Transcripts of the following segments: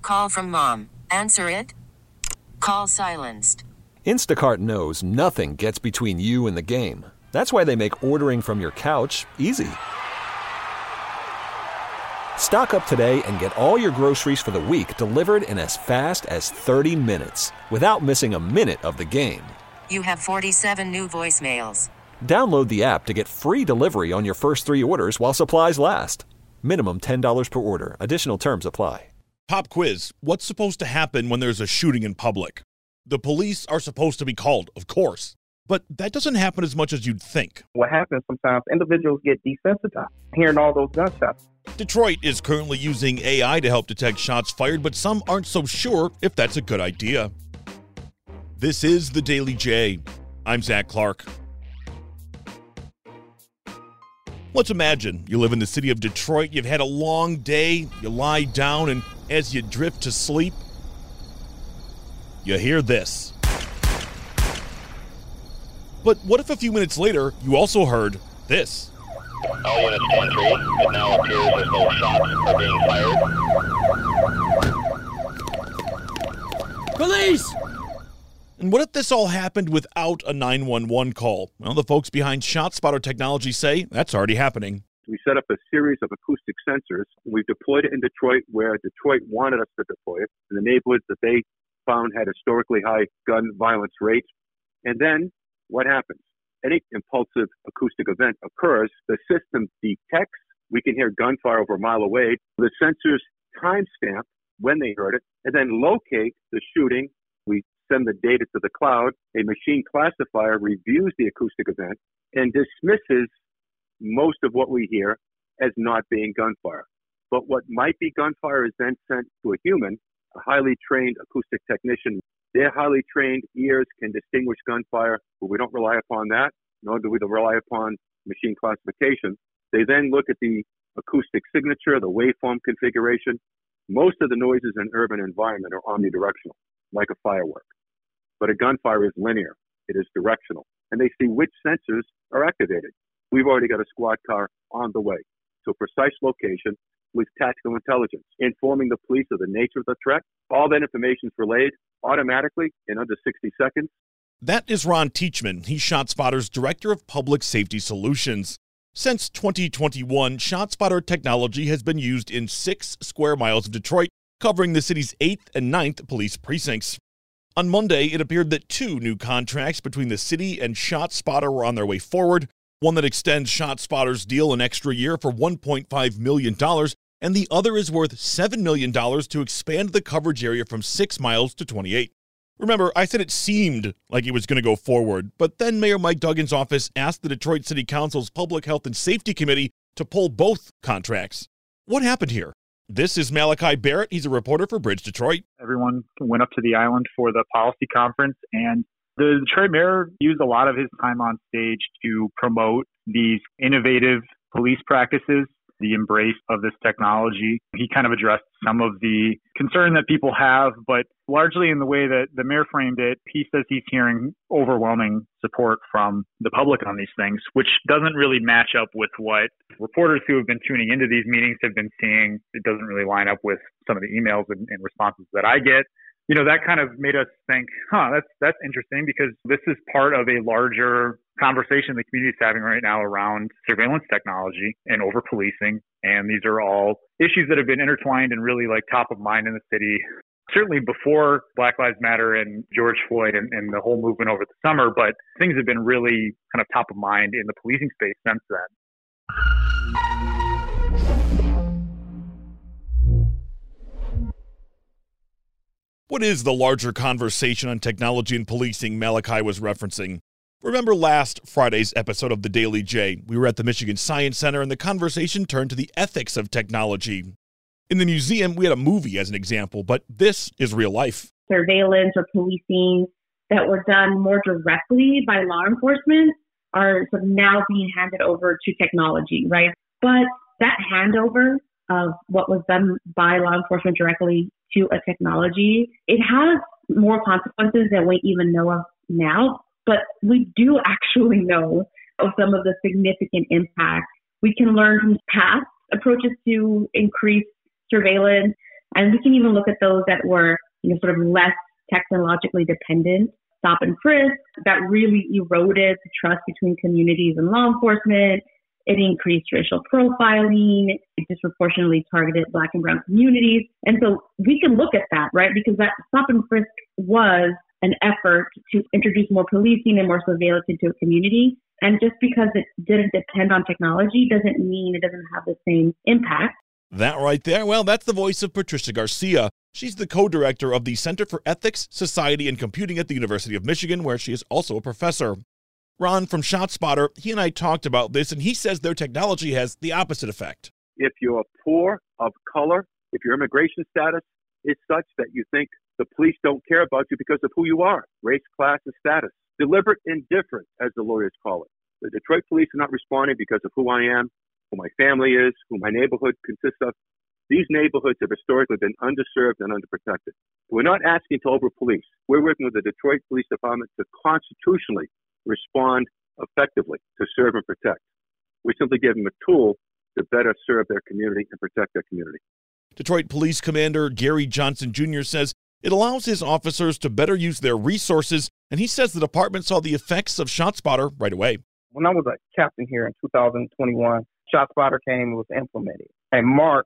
Call from mom. Answer it. Call silenced. Instacart knows nothing gets between you and the game. That's why they make ordering from your couch easy. Stock up today and get all your groceries for the week delivered in as fast as 30 minutes without missing a minute of the game. You have 47 new voicemails. Download the app to get free delivery on your first 3 orders while supplies last. Minimum $10 per order. Additional terms apply. Pop quiz. What's supposed to happen when there's a shooting in public? The police are supposed to be called, of course. But that doesn't happen as much as you'd think. What happens sometimes, individuals get desensitized hearing all those gunshots. Detroit is currently using AI to help detect shots fired, but some aren't so sure if that's a good idea. This is The Daily J. I'm Zach Clark. Let's imagine you live in the city of Detroit, you've had a long day, you lie down, and as you drift to sleep, you hear this. But what if a few minutes later, you also heard this? All units 10-3, it now appears as though shots are being fired. Police! And what if this all happened without a 911 call? Well, the folks behind ShotSpotter technology say that's already happening. We set up a series of acoustic sensors. We've deployed it in Detroit where Detroit wanted us to deploy it, in the neighborhoods that they found had historically high gun violence rates. And then what happens? Any impulsive acoustic event occurs, the system detects, we can hear gunfire over a mile away. The sensors timestamp when they heard it and then locate the shooting. We send the data to the cloud. A machine classifier reviews the acoustic event and dismisses most of what we hear as not being gunfire. But what might be gunfire is then sent to a human, a highly trained acoustic technician. Their highly trained ears can distinguish gunfire, but we don't rely upon that, nor do we rely upon machine classification. They then look at the acoustic signature, the waveform configuration. Most of the noises in urban environment are omnidirectional, like a firework. But a gunfire is linear. It is directional. And they see which sensors are activated. We've already got a squad car on the way to a precise location with tactical intelligence, informing the police of the nature of the threat. All that information is relayed automatically in under 60 seconds. That is Ron Teachman. He's ShotSpotter's Director of Public Safety Solutions. Since 2021, ShotSpotter technology has been used in 6 square miles of Detroit, covering the city's 8th and 9th police precincts. On Monday, it appeared that 2 new contracts between the city and ShotSpotter were on their way forward, one that extends ShotSpotter's deal an extra year for $1.5 million, and the other is worth $7 million to expand the coverage area from 6 miles to 28. Remember, I said it seemed like it was going to go forward, but then Mayor Mike Duggan's office asked the Detroit City Council's Public Health and Safety Committee to pull both contracts. What happened here? This is Malachi Barrett. He's a reporter for Bridge Detroit. Everyone went up to the island for the policy conference, and the Detroit mayor used a lot of his time on stage to promote these innovative police practices, the embrace of this technology. He kind of addressed some of the concern that people have, but largely in the way that the mayor framed it, he says he's hearing overwhelming support from the public on these things, which doesn't really match up with what reporters who have been tuning into these meetings have been seeing. It doesn't really line up with some of the emails and responses that I get. You know, that kind of made us think, that's interesting, because this is part of a larger conversation the community is having right now around surveillance technology and over policing. And these are all issues that have been intertwined and really like top of mind in the city, certainly before Black Lives Matter and George Floyd and the whole movement over the summer. But things have been really kind of top of mind in the policing space since then. What is the larger conversation on technology and policing Malachi was referencing? Remember last Friday's episode of The Daily J? We were at the Michigan Science Center and the conversation turned to the ethics of technology. In the museum, we had a movie as an example, but this is real life. Surveillance or policing that were done more directly by law enforcement are sort of now being handed over to technology, right? But that handover of what was done by law enforcement directly to a technology, it has more consequences than we even know of now. But we do actually know of some of the significant impact. We can learn from past approaches to increase surveillance And we can even look at those that were, sort of less technologically dependent. Stop and frisk, that really eroded the trust between communities and law enforcement. It increased racial profiling. It disproportionately targeted Black and brown communities. And so we can look at that, right? Because that stop and frisk was an effort to introduce more policing and more surveillance into a community. And just because it didn't depend on technology doesn't mean it doesn't have the same impact. That right there, well, that's the voice of Patricia Garcia. She's the co-director of the Center for Ethics, Society, and Computing at the University of Michigan, where she is also a professor. Ron from ShotSpotter, he and I talked about this, and he says their technology has the opposite effect. If you're poor, of color, if your immigration status is such that you think the police don't care about you because of who you are, race, class, and status, deliberate indifference, as the lawyers call it. The Detroit police are not responding because of who I am, who my family is, who my neighborhood consists of. These neighborhoods have historically been underserved and underprotected. We're not asking to over-police. We're working with the Detroit Police Department to constitutionally respond effectively to serve and protect. We simply give them a tool to better serve their community and protect their community. Detroit Police Commander Gary Johnson Jr. says it allows his officers to better use their resources, and he says the department saw the effects of ShotSpotter right away. When I was a captain here in 2021, ShotSpotter came and was implemented. In March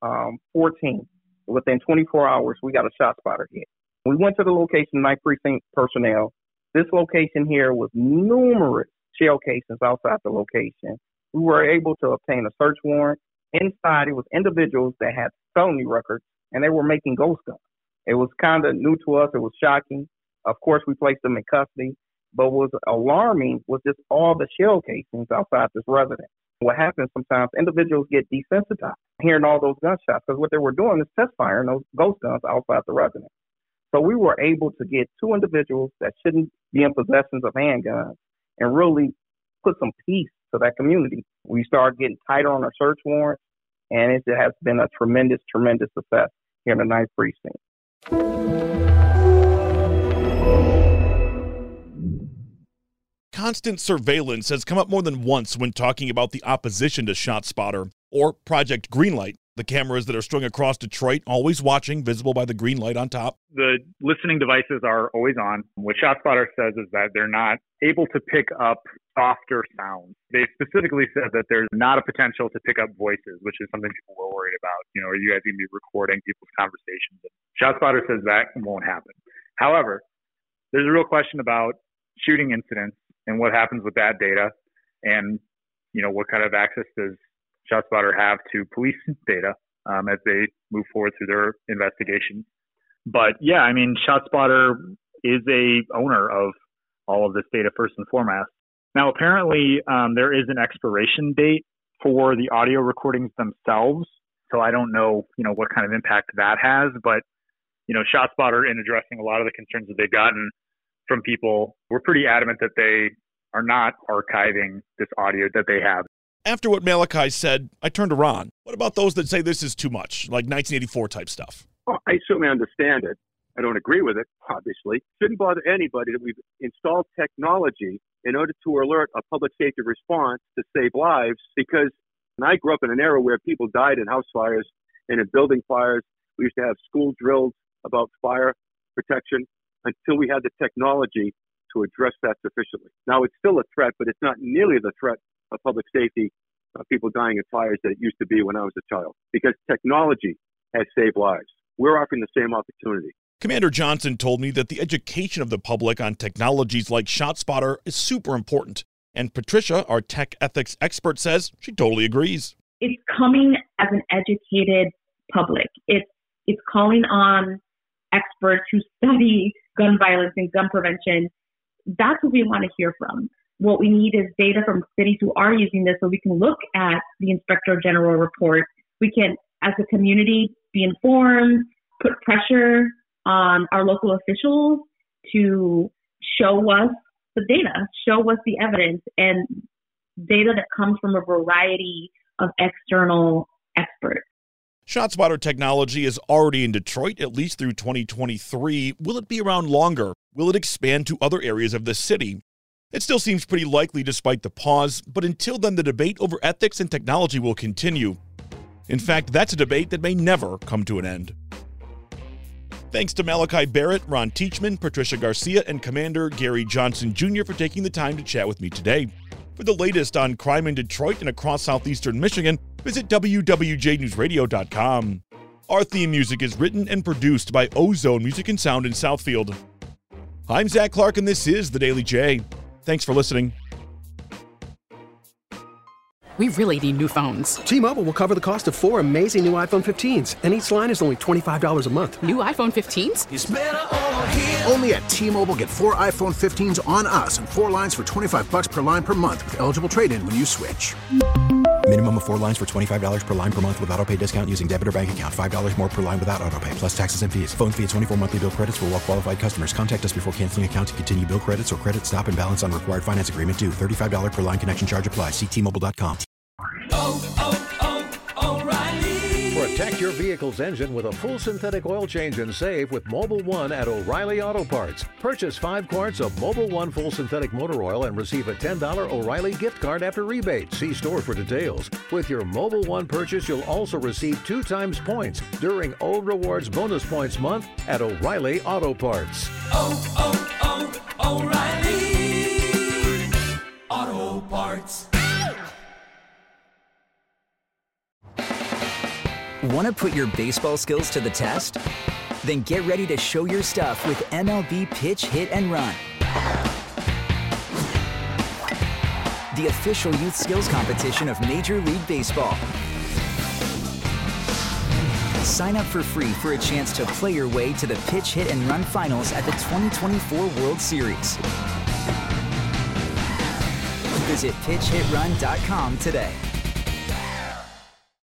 14, within 24 hours, we got a ShotSpotter hit. We went to the location, 9th Precinct personnel. This location here was numerous shell casings outside the location. We were able to obtain a search warrant. Inside, it was individuals that had felony records, and they were making ghost guns. It was kind of new to us. It was shocking. Of course, we placed them in custody. But what was alarming was just all the shell casings outside this residence. What happens sometimes, individuals get desensitized hearing all those gunshots because what they were doing is test firing those ghost guns outside the residence. So we were able to get two individuals that shouldn't be in possession of handguns and really put some peace to that community. We started getting tighter on our search warrants, and it has been a tremendous, tremendous success here in the 9th Precinct. Constant surveillance has come up more than once when talking about the opposition to ShotSpotter or Project Greenlight, the cameras that are strung across Detroit, always watching, visible by the green light on top. The listening devices are always on. What ShotSpotter says is that they're not able to pick up softer sounds. They specifically said that there's not a potential to pick up voices, which is something people were worried about. Are you guys going to be recording people's conversations? ShotSpotter says that won't happen. However, there's a real question about shooting incidents and what happens with that data, and what kind of access does ShotSpotter have to police data as they move forward through their investigation. But yeah, ShotSpotter is a owner of all of this data first and foremost. Now, apparently, there is an expiration date for the audio recordings themselves, so I don't know, what kind of impact that has. But ShotSpotter, in addressing a lot of the concerns that they've gotten from people, were pretty adamant that they are not archiving this audio that they have. After what Malachi said, I turned to Ron. What about those that say this is too much, like 1984 type stuff? Well, I certainly understand it. I don't agree with it, obviously. Shouldn't bother anybody that we've installed technology in order to alert a public safety response to save lives, because I grew up in an era where people died in house fires and in building fires. We used to have school drills about fire protection until we had the technology to address that sufficiently. Now, it's still a threat, but it's not nearly the threat of public safety, people dying in fires that it used to be when I was a child, because technology has saved lives. We're offering the same opportunity. Commander Johnson told me that the education of the public on technologies like ShotSpotter is super important. And Patricia, our tech ethics expert, says she totally agrees. It's coming as an educated public. It's calling on experts who study gun violence and gun prevention. That's what we want to hear from. What we need is data from cities who are using this so we can look at the Inspector General report. We can, as a community, be informed, put pressure on our local officials to show us the data, show us the evidence, and data that comes from a variety of external experts. ShotSpotter technology is already in Detroit, at least through 2023. Will it be around longer? Will it expand to other areas of the city? It still seems pretty likely despite the pause, but until then, the debate over ethics and technology will continue. In fact, that's a debate that may never come to an end. Thanks to Malachi Barrett, Ron Teachman, Patricia Garcia, and Commander Gary Johnson Jr. for taking the time to chat with me today. For the latest on crime in Detroit and across southeastern Michigan, visit wwjnewsradio.com. Our theme music is written and produced by Ozone Music and Sound in Southfield. I'm Zach Clark, and this is The Daily J. Thanks for listening. We really need new phones. T-Mobile will cover the cost of 4 amazing new iPhone 15s, and each line is only $25 a month. New iPhone 15s? It's better over here. Only at T-Mobile, get 4 iPhone 15s on us and 4 lines for $25 per line per month with eligible trade-in when you switch. Minimum of 4 lines for $25 per line per month with autopay discount using debit or bank account. $5 more per line without autopay, plus taxes and fees. Phone fee at 24 monthly bill credits for well-qualified customers. Contact us before canceling account to continue bill credits or credit stop and balance on required finance agreement due. $35 per line connection charge applies. See T-Mobile.com. O'Reilly. Protect your vehicle's engine with a full synthetic oil change and save with Mobil 1 at O'Reilly Auto Parts. Purchase 5 quarts of Mobil 1 full synthetic motor oil and receive a $10 O'Reilly gift card after rebate. See store for details. With your Mobil 1 purchase, you'll also receive 2 times points during O Rewards Bonus Points Month at O'Reilly Auto Parts. O'Reilly Auto Parts. Want to put your baseball skills to the test? Then get ready to show your stuff with MLB Pitch, Hit, and Run. The official youth skills competition of Major League Baseball. Sign up for free for a chance to play your way to the Pitch, Hit, and Run finals at the 2024 World Series. Visit PitchHitRun.com today.